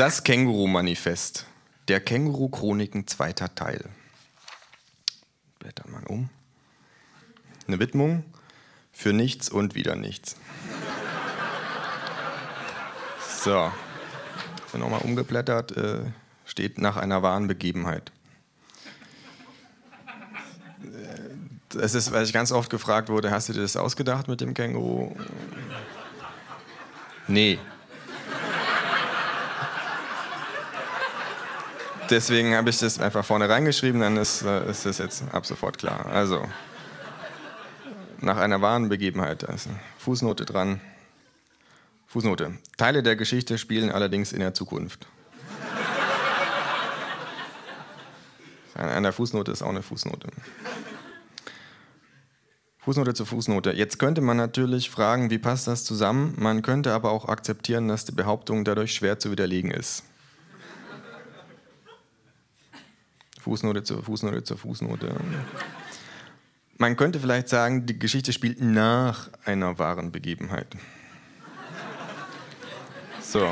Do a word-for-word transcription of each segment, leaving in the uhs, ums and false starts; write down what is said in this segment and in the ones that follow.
Das Känguru-Manifest. Der Känguru-Chroniken, zweiter Teil. Blättert man um. Eine Widmung für nichts und wieder nichts. So. Ist nochmal umgeblättert. Äh, steht nach einer wahren Begebenheit. Es ist, weil ich ganz oft gefragt wurde, hast du dir das ausgedacht mit dem Känguru? Nee. Deswegen habe ich das einfach vorne reingeschrieben, dann ist, ist das jetzt ab sofort klar. Also, nach einer wahren Begebenheit, da ist eine Fußnote dran. Fußnote. Teile der Geschichte spielen allerdings in der Zukunft. An der Fußnote ist auch eine Fußnote. Fußnote zur Fußnote. Jetzt könnte man natürlich fragen, wie passt das zusammen? Man könnte aber auch akzeptieren, dass die Behauptung dadurch schwer zu widerlegen ist. Fußnote zur Fußnote zur Fußnote. Man könnte vielleicht sagen, die Geschichte spielt nach einer wahren Begebenheit. So.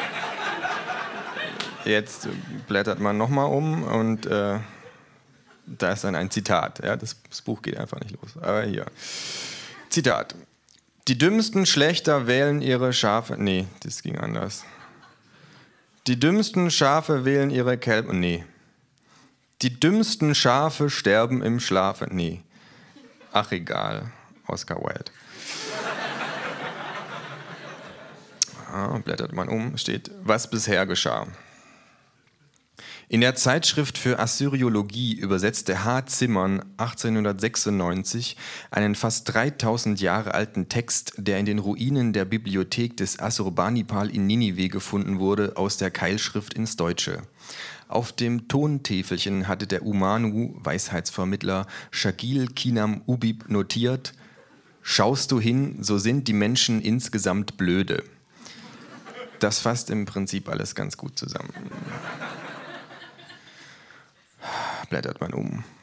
Jetzt blättert man nochmal um und äh, da ist dann ein Zitat. Ja, das, das Buch geht einfach nicht los. Aber hier. Zitat. Die dümmsten Schlächter wählen ihre Schafe... Nee, das ging anders. Die dümmsten Schafe wählen ihre Kälber... Nee. Die dümmsten Schafe sterben im Schlafe... Nee. Ach, egal. Oscar Wilde. Ah, blättert man um, steht, was bisher geschah. In der Zeitschrift für Assyriologie übersetzte H. Zimmern achtzehnhundertsechsundneunzig einen fast dreitausend Jahre alten Text, der in den Ruinen der Bibliothek des Assurbanipal in Ninive gefunden wurde, aus der Keilschrift ins Deutsche. Auf dem Tontäfelchen hatte der Umanu, Weisheitsvermittler, Shagil Kinam Ubib notiert: Schaust du hin, so sind die Menschen insgesamt blöde. Das fasst im Prinzip alles ganz gut zusammen. Blättert man um.